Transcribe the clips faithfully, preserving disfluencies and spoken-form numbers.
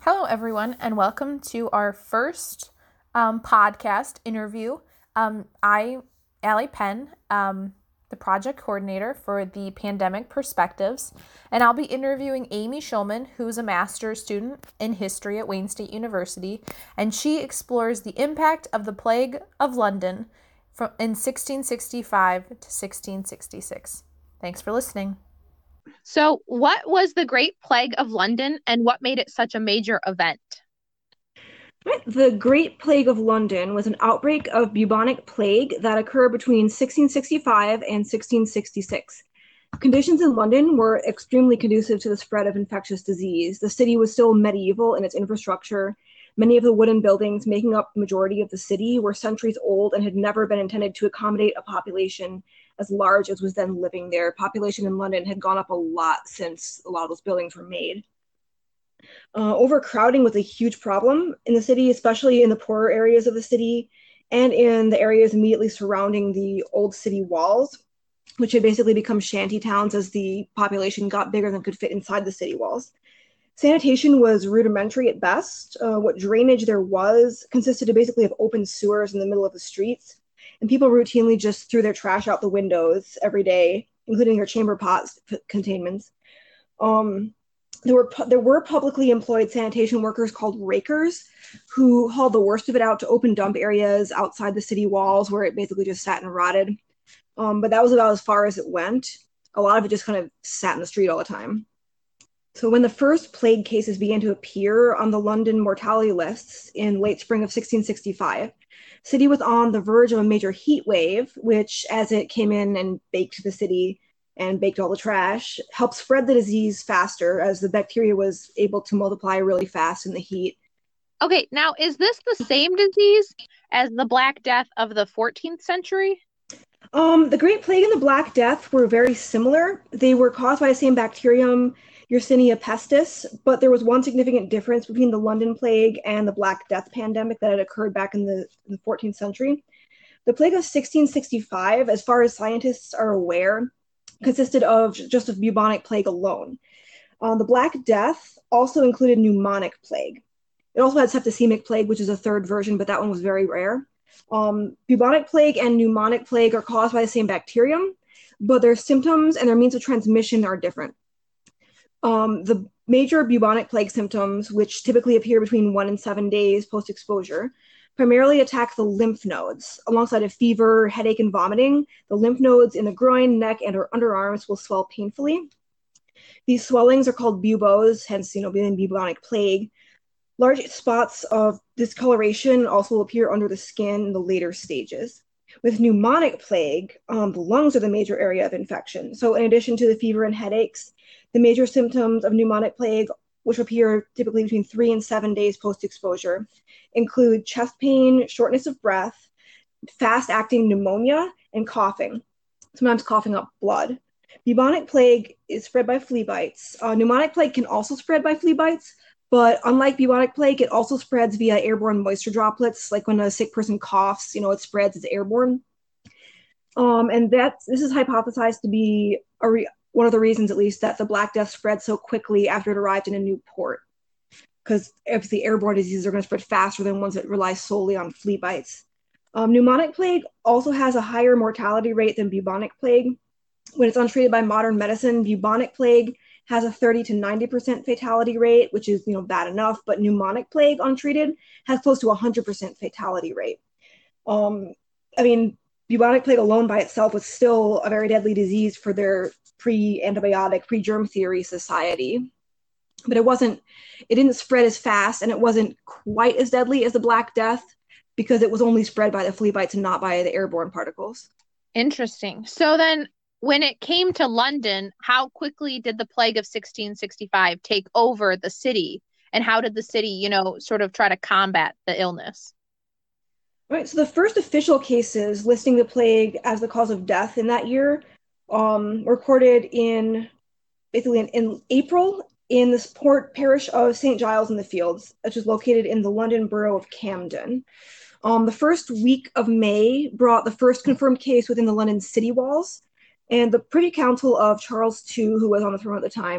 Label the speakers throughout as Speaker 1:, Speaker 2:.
Speaker 1: Hello, everyone, and welcome to our first um, podcast interview. Um, I, Allie Penn, um, the project coordinator for the Pandemic Perspectives, and I'll be interviewing Amy Schulman, who's a master's student in history at Wayne State University, and she explores the impact of the Plague of London from in sixteen sixty-five to sixteen sixty-six. Thanks for listening.
Speaker 2: So, what was the Great Plague of London and what made it such a major event?
Speaker 3: The Great Plague of London was an outbreak of bubonic plague that occurred between sixteen sixty-five and sixteen sixty-six. Conditions in London were extremely conducive to the spread of infectious disease. The city was still medieval in its infrastructure. Many of the wooden buildings making up the majority of the city were centuries old and had never been intended to accommodate a population as large as was then living there. Population in London had gone up a lot since a lot of those buildings were made. Uh, overcrowding was a huge problem in the city, especially in the poorer areas of the city and in the areas immediately surrounding the old city walls, which had basically become shanty towns as the population got bigger than could fit inside the city walls. Sanitation was rudimentary at best. Uh, what drainage there was consisted of basically of open sewers in the middle of the streets, and people routinely just threw their trash out the windows every day, including their chamber pots containments. Um, There were there were publicly employed sanitation workers called rakers who hauled the worst of it out to open dump areas outside the city walls where it basically just sat and rotted. Um, but that was about as far as it went. A lot of it just kind of sat in the street all the time. So when the first plague cases began to appear on the London mortality lists in late spring of sixteen sixty-five, the city was on the verge of a major heat wave, which, as it came in and baked the city, and baked all the trash, helped spread the disease faster as the bacteria was able to multiply really fast in the heat.
Speaker 2: Okay, now is this the same disease as the Black Death of the fourteenth century?
Speaker 3: Um, the Great Plague and the Black Death were very similar. They were caused by the same bacterium, Yersinia pestis, but there was one significant difference between the London Plague and the Black Death pandemic that had occurred back in the, in the fourteenth century. The Plague of sixteen sixty-five, as far as scientists are aware, consisted of just of bubonic plague alone. Uh, the Black Death also included pneumonic plague. It also had septicemic plague, which is a third version, but that one was very rare. Um, bubonic plague and pneumonic plague are caused by the same bacterium, but their symptoms and their means of transmission are different. Um, the major bubonic plague symptoms, which typically appear between one and seven days post-exposure, primarily attack the lymph nodes. Alongside of fever, headache, and vomiting, the lymph nodes in the groin, neck, and or underarms will swell painfully. These swellings are called buboes, hence, you know, being bubonic plague. Large spots of discoloration also will appear under the skin in the later stages. With pneumonic plague, um, the lungs are the major area of infection. So in addition to the fever and headaches, the major symptoms of pneumonic plague, which appear typically between three and seven days post-exposure, include chest pain, shortness of breath, fast-acting pneumonia, and coughing, sometimes coughing up blood. Bubonic plague is spread by flea bites. Uh, pneumonic plague can also spread by flea bites, but unlike bubonic plague, it also spreads via airborne moisture droplets. Like when a sick person coughs, you know, it spreads, it's airborne. Um, and that's, this is hypothesized to be a re- one of the reasons, at least, that the Black Death spread so quickly after it arrived in a new port. Because if the airborne diseases are going to spread faster than ones that rely solely on flea bites. Um, pneumonic plague also has a higher mortality rate than bubonic plague. When it's untreated by modern medicine, bubonic plague has a thirty to ninety percent fatality rate, which is, you know, bad enough, but pneumonic plague untreated has close to a one hundred percent fatality rate. Um, I mean, bubonic plague alone by itself was still a very deadly disease for their pre-antibiotic, pre-germ theory society. But it wasn't, it didn't spread as fast, and it wasn't quite as deadly as the Black Death because it was only spread by the flea bites and not by the airborne particles.
Speaker 2: Interesting. So then when it came to London, how quickly did the plague of sixteen sixty-five take over the city? And how did the city, you know, sort of try to combat the illness?
Speaker 3: Right, so the first official cases listing the plague as the cause of death in that year um, were recorded in, basically in, in April in the port parish of Saint Giles in the Fields, which is located in the London borough of Camden. Um, the first week of May brought the first confirmed case within the London city walls, and the Privy Council of Charles the Second, who was on the throne at the time,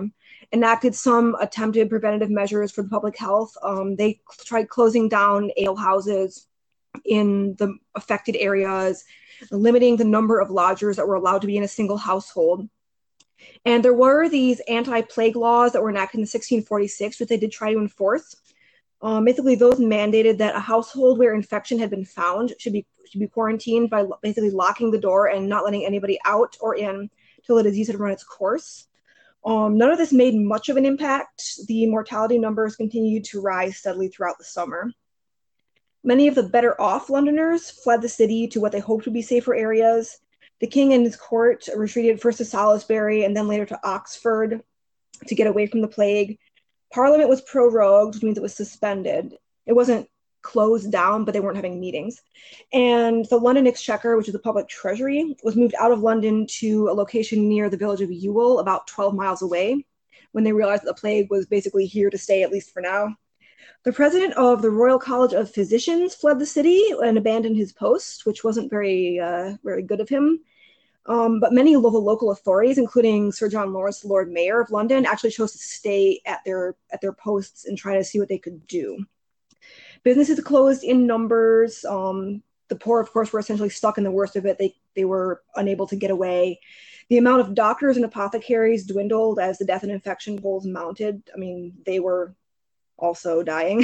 Speaker 3: enacted some attempted preventative measures for the public health. Um, they tried closing down alehouses in the affected areas, limiting the number of lodgers that were allowed to be in a single household. And there were these anti-plague laws that were enacted in sixteen forty-six, which they did try to enforce. Um, basically, those mandated that a household where infection had been found should be should be quarantined by basically locking the door and not letting anybody out or in till the disease had run its course. Um, none of this made much of an impact. The mortality numbers continued to rise steadily throughout the summer. Many of the better off Londoners fled the city to what they hoped would be safer areas. The king and his court retreated first to Salisbury and then later to Oxford to get away from the plague. Parliament was prorogued, which means it was suspended. It wasn't closed down, but they weren't having meetings. And the London Exchequer, which is the public treasury, was moved out of London to a location near the village of Ewell, about twelve miles away, when they realized that the plague was basically here to stay, at least for now. The president of the Royal College of Physicians fled the city and abandoned his post, which wasn't very, uh, very good of him. Um, but many of the local authorities, including Sir John Lawrence, the Lord Mayor of London, actually chose to stay at their at their posts and try to see what they could do. Businesses closed in numbers. Um, the poor, of course, were essentially stuck in the worst of it. They they were unable to get away. The amount of doctors and apothecaries dwindled as the death and infection rolls mounted. I mean, they were also dying.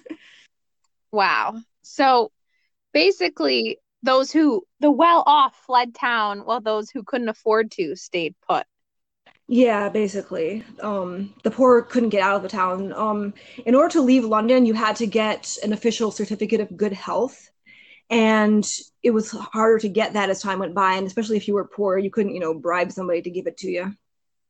Speaker 2: Wow. So basically, those who, the well-off fled town, while those who couldn't afford to stayed put.
Speaker 3: Yeah, basically. Um, the poor couldn't get out of the town. Um, in order to leave London, you had to get an official certificate of good health. And it was harder to get that as time went by. And especially if you were poor, you couldn't, you know, bribe somebody to give it to you.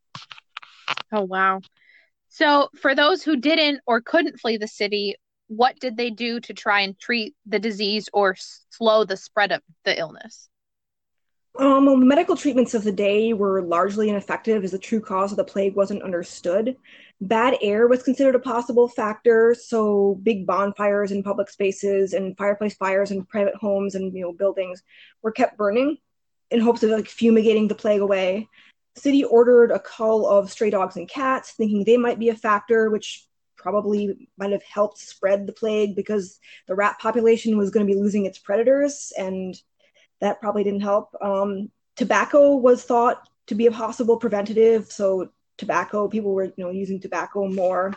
Speaker 2: Oh, wow. So for those who didn't or couldn't flee the city, what did they do to try and treat the disease or slow the spread of the illness?
Speaker 3: Um, well, medical treatments of the day were largely ineffective as the true cause of the plague wasn't understood. Bad air was considered a possible factor, so big bonfires in public spaces and fireplace fires in private homes and, you know, buildings were kept burning in hopes of like fumigating the plague away. The city ordered a cull of stray dogs and cats, thinking they might be a factor, which probably might have helped spread the plague because the rat population was going to be losing its predators, and that probably didn't help. Um, tobacco was thought to be a possible preventative, so tobacco, people were, you know, using tobacco more.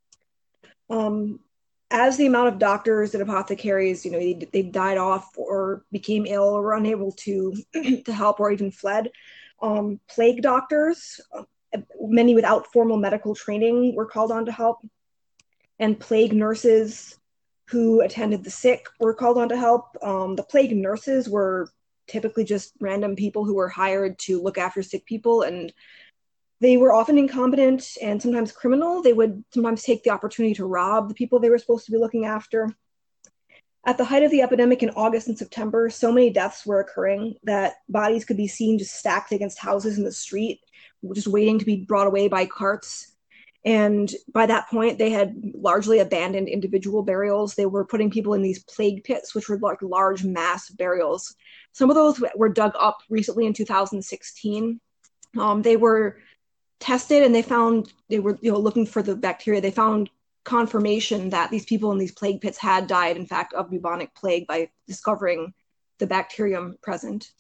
Speaker 3: Um, as the amount of doctors and apothecaries, you know, they, they died off or became ill or were unable to to help or even fled. Um, plague doctors, many without formal medical training, were called on to help, and plague nurses who attended the sick were called on to help. Um, the plague nurses were typically just random people who were hired to look after sick people, and they were often incompetent and sometimes criminal. They would sometimes take the opportunity to rob the people they were supposed to be looking after. At the height of the epidemic in August and September, so many deaths were occurring that bodies could be seen just stacked against houses in the street, just waiting to be brought away by carts. And by that point, they had largely abandoned individual burials. They were putting people in these plague pits, which were like large mass burials. Some of those were dug up recently in two thousand sixteen. Um, they were tested and they found, they were, you know, looking for the bacteria. They found confirmation that these people in these plague pits had died, in fact, of bubonic plague by discovering the bacterium present.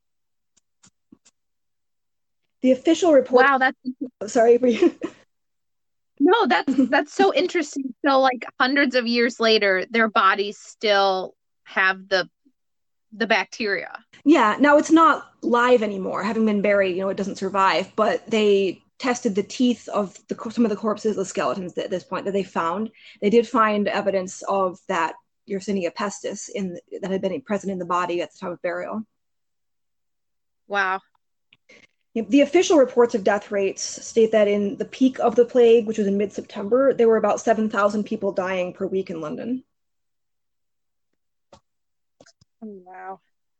Speaker 3: The official report.
Speaker 2: Wow, that's
Speaker 3: sorry for you.
Speaker 2: No, that's that's so interesting. So, like hundreds of years later, their bodies still have the the bacteria.
Speaker 3: Yeah. Now it's not live anymore, having been buried. You know, it doesn't survive. But they tested the teeth of the, some of the corpses, the skeletons at this point that they found. They did find evidence of that Yersinia pestis in that had been present in the body at the time of burial.
Speaker 2: Wow.
Speaker 3: The official reports of death rates state that in the peak of the plague, which was in mid-September, there were about seven thousand people dying per week in London.
Speaker 2: Oh, wow.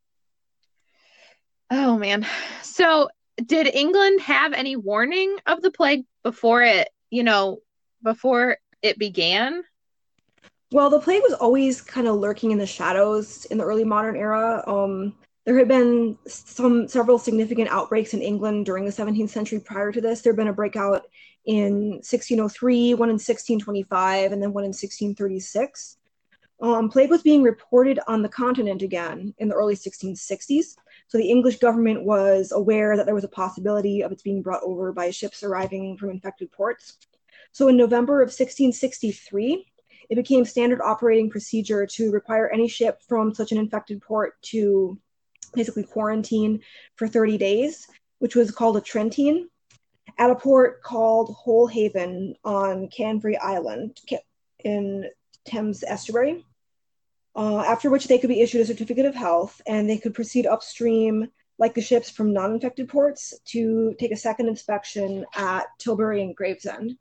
Speaker 2: Oh, man. So did England have any warning of the plague before it, you know, before it began?
Speaker 3: Well, the plague was always kind of lurking in the shadows in the early modern era. Um, There had been some several significant outbreaks in England during the seventeenth century prior to this. There had been a breakout in sixteen oh three, one in sixteen twenty-five, and then one in sixteen thirty-six. Um, plague was being reported on the continent again in the early sixteen sixties. So the English government was aware that there was a possibility of its being brought over by ships arriving from infected ports. So in November of sixteen sixty-three, it became standard operating procedure to require any ship from such an infected port to basically quarantine for thirty days, which was called a Trentine, at a port called Holehaven on Canvey Island in Thames estuary, uh, after which they could be issued a certificate of health and they could proceed upstream like the ships from non-infected ports to take a second inspection at Tilbury and Gravesend.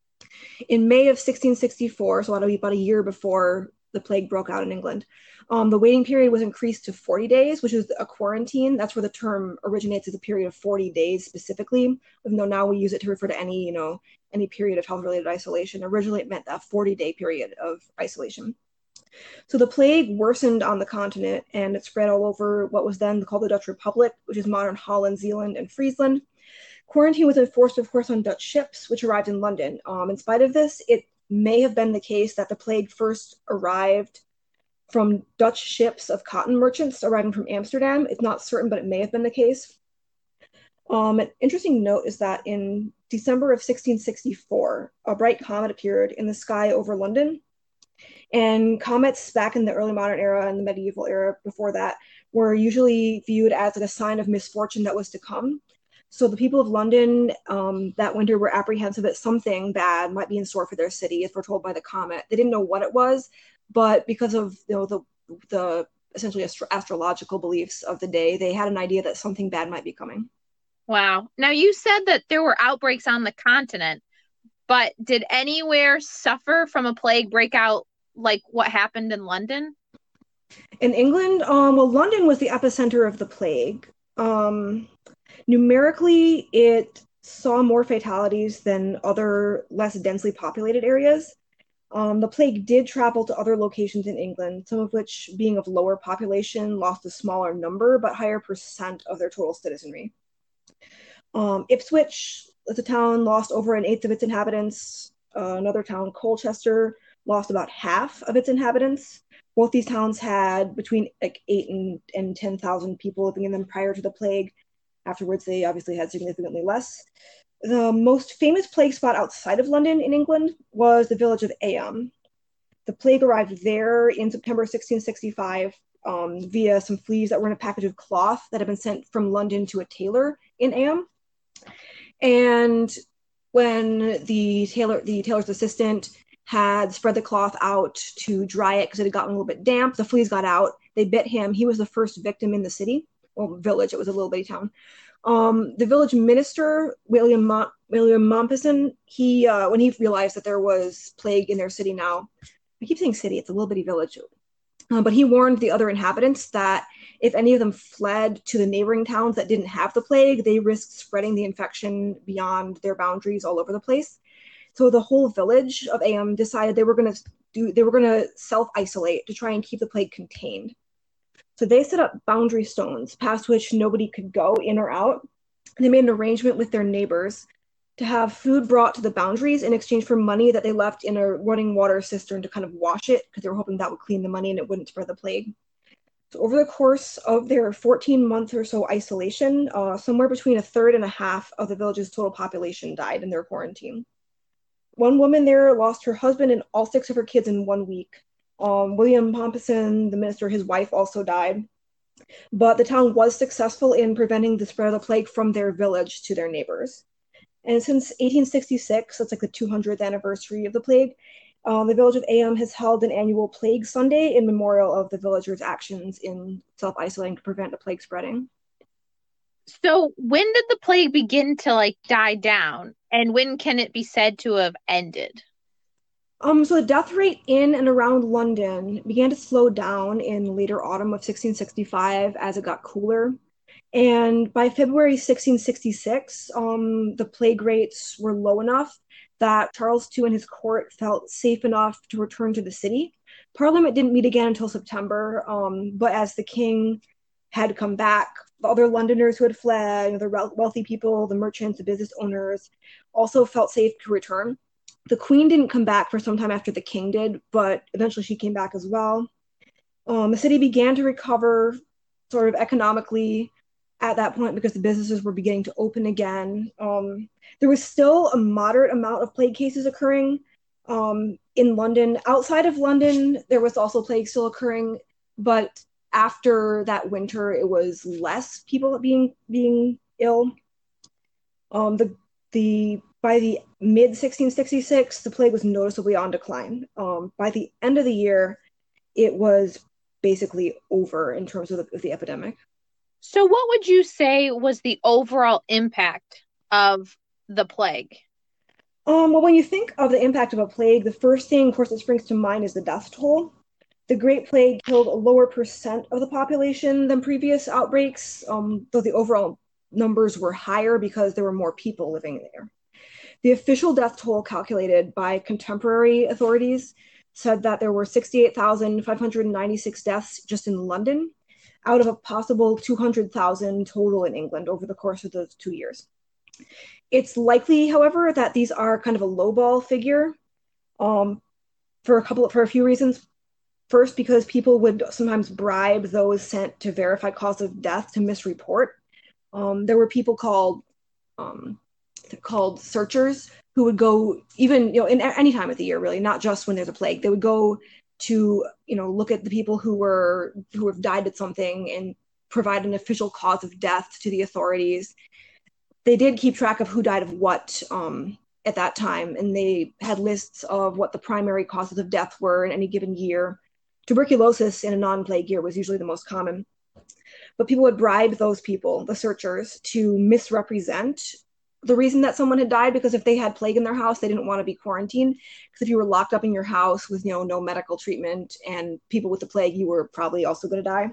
Speaker 3: In May of sixteen sixty-four, so that'll be about a year before the plague broke out in England, um, the waiting period was increased to forty days, which is a quarantine. That's where the term originates, as a period of forty days specifically, even though now we use it to refer to any, you know, any period of health-related isolation. Originally, it meant that forty-day period of isolation. So the plague worsened on the continent, and it spread all over what was then called the Dutch Republic, which is modern Holland, Zeeland, and Friesland. Quarantine was enforced, of course, on Dutch ships, which arrived in London. Um, in spite of this, it may have been the case that the plague first arrived from Dutch ships of cotton merchants arriving from Amsterdam. It's not certain, but it may have been the case. Um, an interesting note is that in December of sixteen sixty-four, a bright comet appeared in the sky over London. And comets back in the early modern era and the medieval era before that were usually viewed as like a sign of misfortune that was to come. So the people of London um, that winter were apprehensive that something bad might be in store for their city, as foretold by the comet. They didn't know what it was, but because of, you know, the the essentially astro- astrological beliefs of the day, they had an idea that something bad might be coming.
Speaker 2: Wow. Now, you said that there were outbreaks on the continent, but did anywhere suffer from a plague breakout like what happened in London?
Speaker 3: In England, um, well, London was the epicenter of the plague. Um, numerically, it saw more fatalities than other less densely populated areas. Um, the plague did travel to other locations in England, some of which, being of lower population, lost a smaller number but higher percent of their total citizenry. Um, Ipswich, as a town, lost over an eighth of its inhabitants. Uh, another town, Colchester, lost about half of its inhabitants. Both these towns had between like eight and, and ten thousand people living in them prior to the plague. Afterwards, they obviously had significantly less. The most famous plague spot outside of London in England was the village of Eyam. The plague arrived there in September sixteen sixty-five um, via some fleas that were in a package of cloth that had been sent from London to a tailor in Eyam. And when the tailor, the tailor's assistant had spread the cloth out to dry it because it had gotten a little bit damp, the fleas got out. They bit him. He was the first victim in the city, well, village. It was a little bitty town. Um, the village minister, William Mont- William Mompesson, he uh, when he realized that there was plague in their city now, I keep saying city, it's a little bitty village, uh, but he warned the other inhabitants that if any of them fled to the neighboring towns that didn't have the plague, they risked spreading the infection beyond their boundaries all over the place. So the whole village of Eyam decided they were going to do, they were going to self-isolate to try and keep the plague contained. So they set up boundary stones past which nobody could go in or out. They made an arrangement with their neighbors to have food brought to the boundaries in exchange for money that they left in a running water cistern to kind of wash it, because they were hoping that would clean the money and it wouldn't spread the plague. So over the course of their fourteen months or so isolation, uh, somewhere between a third and a half of the village's total population died in their quarantine. One woman there lost her husband and all six of her kids in one week. Um, William Mompesson, the minister, his wife also died. But the town was successful in preventing the spread of the plague from their village to their neighbors. And since eighteen sixty-six, that's like the two hundredth anniversary of the plague, uh, the village of Eyam has held an annual Plague Sunday in memorial of the villagers' actions in self-isolating to prevent the plague spreading.
Speaker 2: So when did the plague begin to like die down, and when can it be said to have ended?
Speaker 3: Um, so the death rate in and around London began to slow down in later autumn of sixteen sixty-five as it got cooler. And by February sixteen sixty-six, um, the plague rates were low enough that Charles the Second and his court felt safe enough to return to the city. Parliament didn't meet again until September, um, but as the king had come back. The other Londoners who had fled, you know, the wealthy people, the merchants, the business owners, also felt safe to return. The Queen didn't come back for some time after the King did, but eventually she came back as well. Um, the city began to recover sort of economically at that point because the businesses were beginning to open again. Um, there was still a moderate amount of plague cases occurring um, in London. Outside of London, there was also plague still occurring, but after that winter, it was less people being being ill. Um, the the by the mid sixteen sixty-six, the plague was noticeably on decline. Um, by the end of the year, it was basically over in terms of the, of the epidemic.
Speaker 2: So what would you say was the overall impact of the plague?
Speaker 3: Um, well, when you think of the impact of a plague, the first thing, of course, that springs to mind is the death toll. The Great Plague killed a lower percent of the population than previous outbreaks, um, though the overall numbers were higher because there were more people living there. The official death toll calculated by contemporary authorities said that there were sixty-eight thousand five hundred ninety-six deaths just in London, out of a possible two hundred thousand total in England over the course of those two years. It's likely, however, that these are kind of a lowball figure um, for a couple, for a few reasons. First, because people would sometimes bribe those sent to verify cause of death to misreport. Um, there were people called um, called searchers who would go even, you know, in any time of the year, really, not just when there's a plague. They would go to, you know, look at the people who were who have died at something and provide an official cause of death to the authorities. They did keep track of who died of what um, at that time, and they had lists of what the primary causes of death were in any given year. Tuberculosis in a non-plague year was usually the most common. But people would bribe those people, the searchers, to misrepresent the reason that someone had died, because if they had plague in their house, they didn't want to be quarantined. Because if you were locked up in your house with, you know, no medical treatment and people with the plague, you were probably also going to die.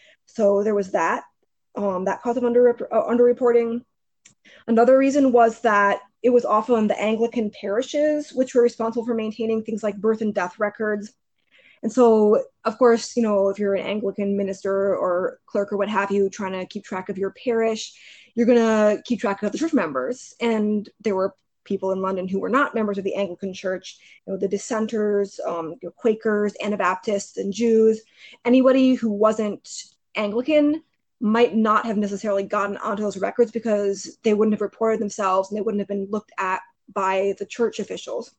Speaker 3: So there was that, um, that cause of under uh, underreporting. Another reason was that it was often the Anglican parishes which were responsible for maintaining things like birth and death records. And so, of course, you know, if you're an Anglican minister or clerk or what have you, trying to keep track of your parish, you're going to keep track of the church members. And there were people in London who were not members of the Anglican Church, you know, the dissenters, um, you know, Quakers, Anabaptists, and Jews. Anybody who wasn't Anglican might not have necessarily gotten onto those records because they wouldn't have reported themselves and they wouldn't have been looked at by the church officials.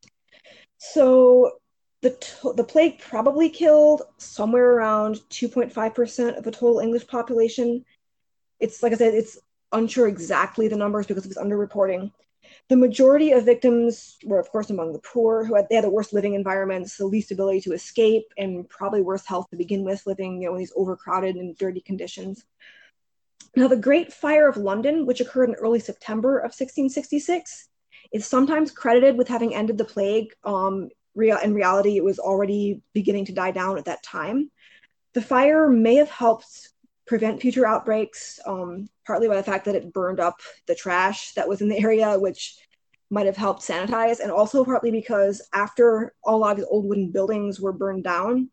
Speaker 3: So the to- the plague probably killed somewhere around two point five percent of the total English population. It's, like I said, it's unsure exactly the numbers because it was underreporting. The majority of victims were, of course, among the poor, who had, they had the worst living environments, the least ability to escape, and probably worse health to begin with, living, you know, in these overcrowded and dirty conditions. Now, the Great Fire of London, which occurred in early September of sixteen sixty-six, is sometimes credited with having ended the plague. Um, real in reality, it was already beginning to die down at that time. The fire may have helped prevent future outbreaks, um, partly by the fact that it burned up the trash that was in the area, which might have helped sanitize, and also partly because after all of these old wooden buildings were burned down,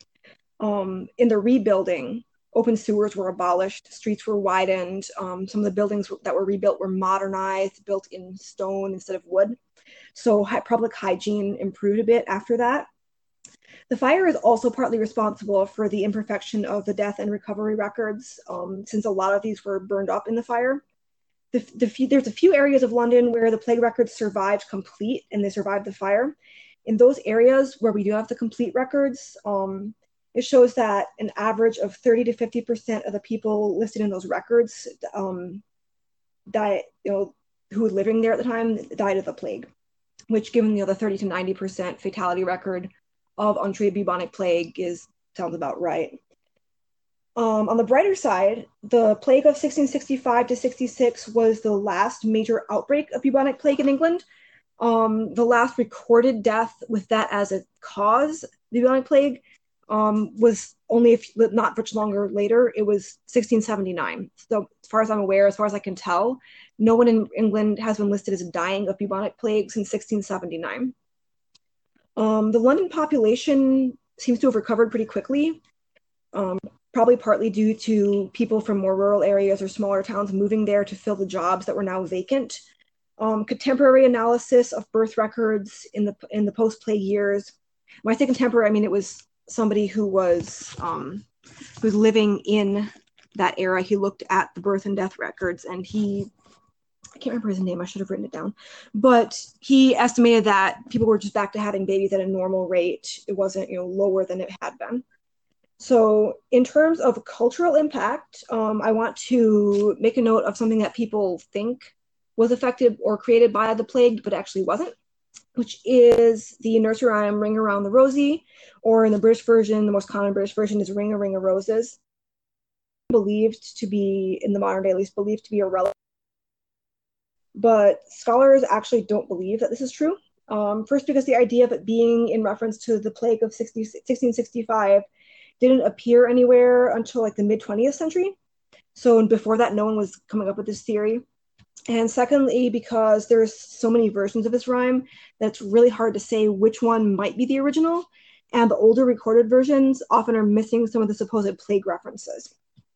Speaker 3: um, in the rebuilding, open sewers were abolished, streets were widened, um, some of the buildings that were rebuilt were modernized, built in stone instead of wood. So public hygiene improved a bit after that. The fire is also partly responsible for the imperfection of the death and recovery records, um, since a lot of these were burned up in the fire. The, the few, there's a few areas of London where the plague records survived complete and they survived the fire. In those areas where we do have the complete records, um, it shows that an average of thirty to fifty percent of the people listed in those records um, died, you know, who were living there at the time died of the plague, which, given the other thirty to ninety percent fatality record of untreated bubonic plague, is sounds about right. Um, on the brighter side, the plague of sixteen sixty-five to sixty-six was the last major outbreak of bubonic plague in England. Um, the last recorded death with that as a cause, the bubonic plague, um, was only a few, not much longer later. It was sixteen seventy-nine. So as far as I'm aware, as far as I can tell, no one in England has been listed as dying of bubonic plague since sixteen seventy-nine. Um, the London population seems to have recovered pretty quickly. Um, probably partly due to people from more rural areas or smaller towns moving there to fill the jobs that were now vacant. Um, contemporary analysis of birth records in the in the post-plague years. When I say contemporary, I mean it was somebody who was um, who was living in that era. He looked at the birth and death records, and he I can't remember his name. I should have written it down, but he estimated that people were just back to having babies at a normal rate. It wasn't, you know, lower than it had been. So in terms of cultural impact, um, I want to make a note of something that people think was affected or created by the plague, but actually wasn't, which is the nursery rhyme Ring Around the Rosie, or in the British version, the most common British version is Ring a Ring of Roses. Believed to be, in the modern day at least, believed to be irrelevant. But scholars actually don't believe that this is true. Um, first, because the idea of it being in reference to the plague of sixteen sixty-five didn't appear anywhere until like the mid twentieth century. So before that, no one was coming up with this theory. And secondly, because there's so many versions of this rhyme that it's really hard to say which one might be the original. And the older recorded versions often are missing some of the supposed plague references.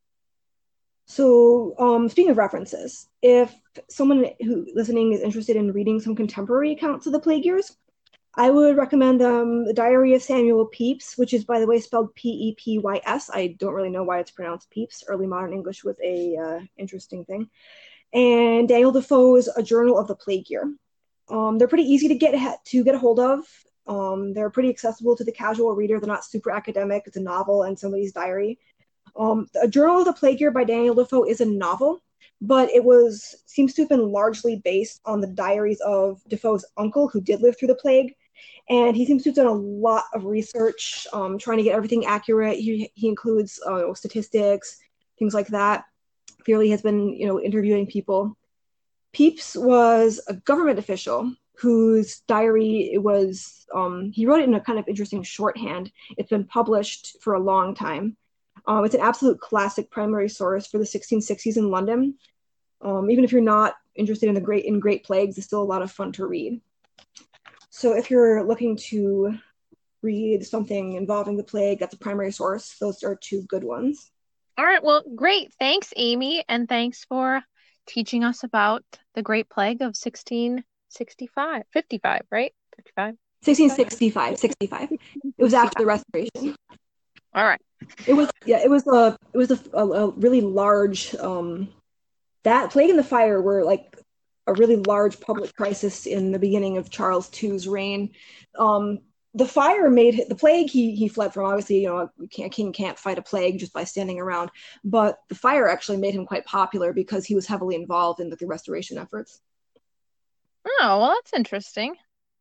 Speaker 3: So um, speaking of references, if someone who listening is interested in reading some contemporary accounts of the plague years, I would recommend um, The Diary of Samuel Pepys, which is, by the way, spelled P E P Y S. I don't really know why it's pronounced Pepys. Early modern English was a uh, interesting thing. And Daniel Defoe's A Journal of the Plague Year. Um, they're pretty easy to get to get a hold of. Um, they're pretty accessible to the casual reader. They're not super academic. It's a novel and somebody's diary. Um, A Journal of the Plague Year by Daniel Defoe is a novel, but it was seems to have been largely based on the diaries of Defoe's uncle, who did live through the plague. And he seems to have done a lot of research, um, trying to get everything accurate. He, he includes uh, statistics, things like that. Clearly has been, you know, interviewing people. Pepys was a government official whose diary it was, um, he wrote it in a kind of interesting shorthand. It's been published for a long time. Um, it's an absolute classic primary source for the sixteen sixties in London. Um, even if you're not interested in the great in Great Plagues, it's still a lot of fun to read. So if you're looking to read something involving the plague, that's a primary source. Those are two good ones.
Speaker 2: All right, well, great. Thanks, Amy, and thanks for teaching us about the Great Plague of sixteen sixty-five, fifty-five, right? fifty-five?
Speaker 3: sixteen sixty-five, sixty-five. It was after the Restoration.
Speaker 2: All right.
Speaker 3: It was, yeah, it was a, it was a, a, a really large, um, that Plague and the Fire were like a really large public crisis in the beginning of Charles the Second's reign. Um, the fire made the plague he he fled from. Obviously, you know, a king can't fight a plague just by standing around. But the fire actually made him quite popular because he was heavily involved in the, the restoration efforts.
Speaker 2: Oh, well, that's interesting.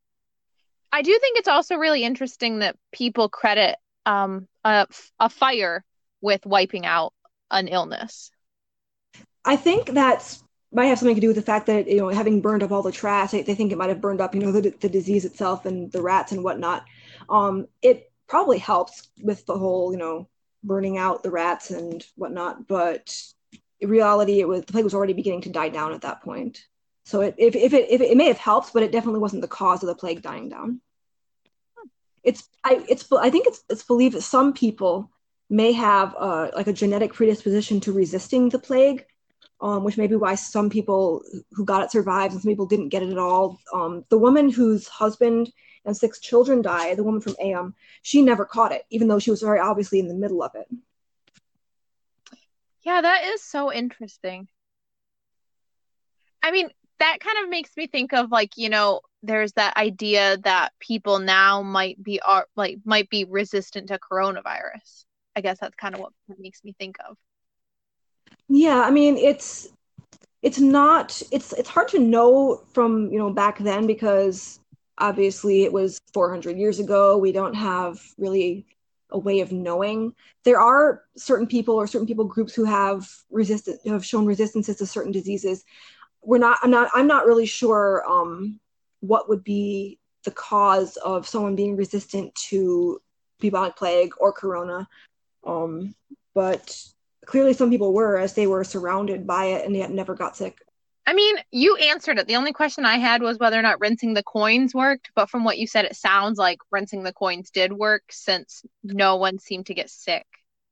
Speaker 2: I do think it's also really interesting that people credit um, a, a fire with wiping out an illness.
Speaker 3: I think that's might have something to do with the fact that, you know, having burned up all the trash, they, they think it might have burned up, you know, the, the disease itself and the rats and whatnot. Um, it probably helps with the whole, you know, burning out the rats and whatnot. But in reality, it was the plague was already beginning to die down at that point. So it, if, if it if it, it may have helped, but it definitely wasn't the cause of the plague dying down. It's I it's I think it's it's believed that some people may have uh, like a genetic predisposition to resisting the plague. Um, which may be why some people who got it survived and some people didn't get it at all. Um, the woman whose husband and six children died, the woman from Ayam, she never caught it, even though she was very obviously in the middle of it.
Speaker 2: Yeah, that is so interesting. I mean, that kind of makes me think of, like, you know, there's that idea that people now might be are like might be resistant to coronavirus. I guess that's kind of what it makes me think of.
Speaker 3: Yeah, I mean, it's it's not it's it's hard to know from, you know, back then, because obviously it was four hundred years ago. We don't have really a way of knowing. There are certain people or certain people groups who have resistant who have shown resistances to certain diseases. We're not I'm not I'm not really sure um what would be the cause of someone being resistant to bubonic plague or corona. Um but clearly some people were, as they were surrounded by it and yet never got sick.
Speaker 2: I mean, you answered it. The only question I had was whether or not rinsing the coins worked, but from what you said, it sounds like rinsing the coins did work since no one seemed to get sick.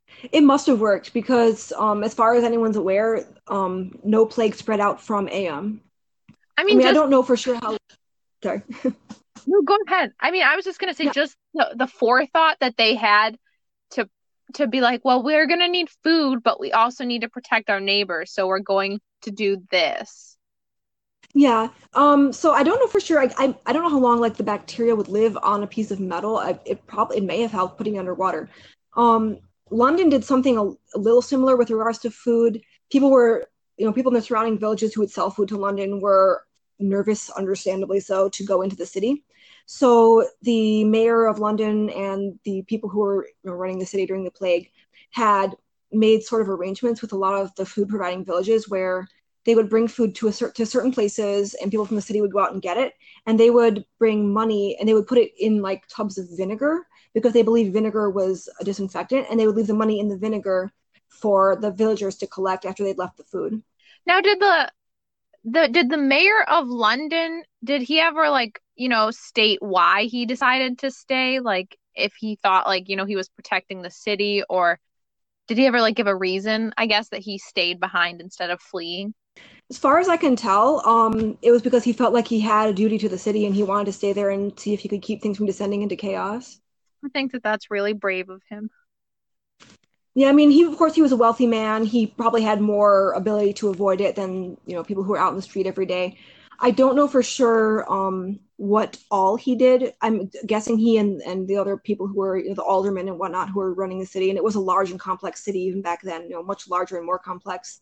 Speaker 3: It must have worked because, um, as far as anyone's aware, um, no plague spread out from A M.
Speaker 2: I
Speaker 3: I
Speaker 2: mean,
Speaker 3: mean, I
Speaker 2: just
Speaker 3: don't know for sure how. Sorry.
Speaker 2: no, go ahead. I mean, I was just gonna say
Speaker 3: Yeah,
Speaker 2: just the, the forethought that they had to to be like, well, we're gonna need food, but we also need to protect our neighbors, so we're going to do this.
Speaker 3: yeah. Um, so I don't know for sure. I, I I don't know how long like the bacteria would live on a piece of metal. I, it probably it may have helped putting it underwater. Um, London did something a, a little similar with regards to food. People were, you know, people in the surrounding villages who would sell food to London were nervous, understandably so, to go into the city. So the mayor of London and the people who were, you know, running the city during the plague had made sort of arrangements with a lot of the food providing villages where they would bring food to a cer- to certain places and people from the city would go out and get it, and they would bring money and they would put it in like tubs of vinegar because they believed vinegar was a disinfectant, and they would leave the money in the vinegar for the villagers to collect after they'd left the food.
Speaker 2: Now, did the the did the mayor of London, did he ever like, you know, state why he decided to stay? Like if he thought like, you know, he was protecting the city, or did he ever like give a reason, I guess, that he stayed behind instead of fleeing?
Speaker 3: As far as I can tell, um, it was because he felt like he had a duty to the city and he wanted to stay there and see if he could keep things from descending into chaos.
Speaker 2: I think that that's really brave of him.
Speaker 3: Yeah, I mean, he of course he was a wealthy man. He probably had more ability to avoid it than, you know, people who are out in the street every day. I don't know for sure um, what all he did. I'm guessing he and, and the other people who were, you know, the aldermen and whatnot who were running the city, and it was a large and complex city even back then, you know, much larger and more complex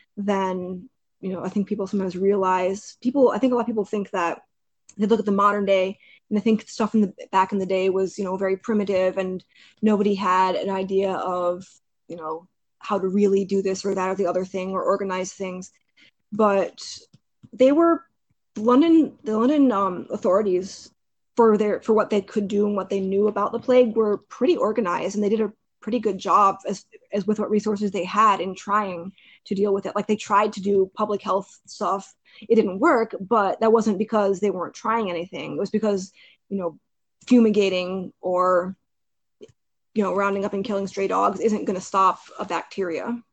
Speaker 3: than, you know, I think people sometimes realize. People, I think a lot of people think that they look at the modern day and I think stuff in the back in the day was, you know, very primitive and nobody had an idea of, you know, how to really do this or that or the other thing or organize things. But they were London, the London um, authorities for their for what they could do and what they knew about the plague were pretty organized, and they did a pretty good job as as with what resources they had in trying to deal with it. Like they tried to do public health stuff. It didn't work, but that wasn't because they weren't trying anything. It was because, you know, fumigating or, you know, rounding up and killing stray dogs isn't going to stop a bacteria.